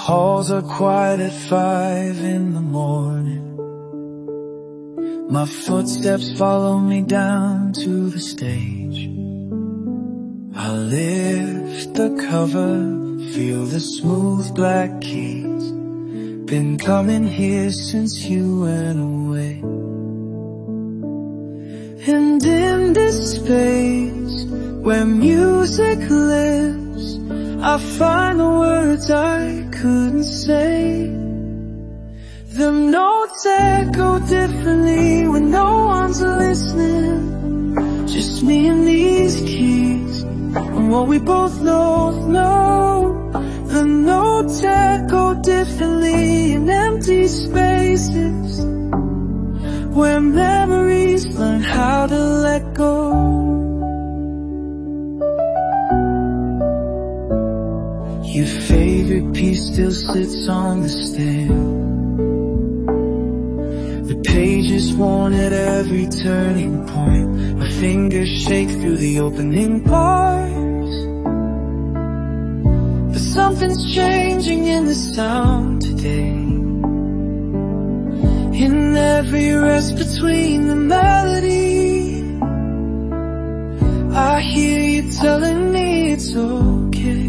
halls are quiet at 5 in the morning. My footsteps follow me down to the stage. I lift the cover, feel the smooth black keys. Been coming here since you went away. And in this space where music lives, I find the words I couldn't say. The notes echo differently when no one's listening. Just me and these keys, and what we both know. The notes echo differently in empty spaces where memories learn how to let go. Your favorite piece still sits on the stand. The pages worn at every turning point. My fingers shake through the opening bars. But something's changing in the sound today. In every rest between the melody, I hear you telling me it's okay.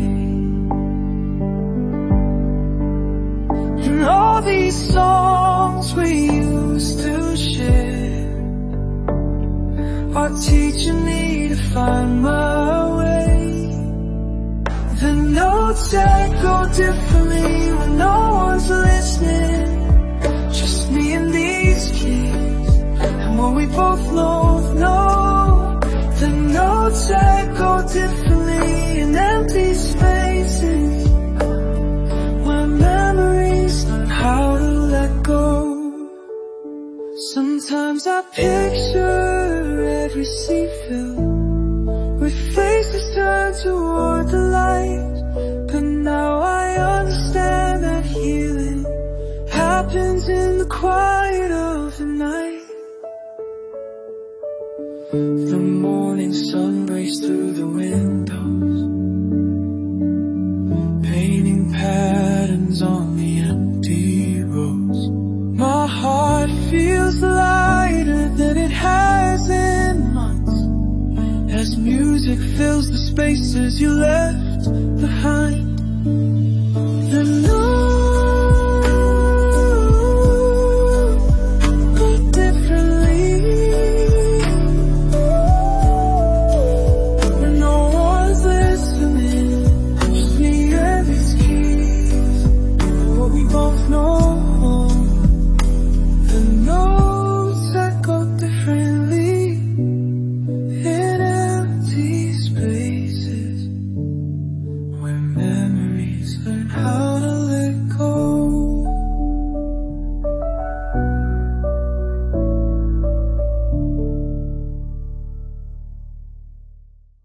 And all these songs we used to share are teaching me to find my way. The notes echo differently when no one's listening. Just me and these keys, and what we both know. The notes echo differently in empty spaces where memories learn how to let go. Sometimes I picture every sea filled with faces turned toward the light. But now I understand that healing happens in the quiet of the night. The morning sun breaks through the windows, painting patterns on the empty roads. My heart feels lighter than it has in months, as music fills the spaces you left behind.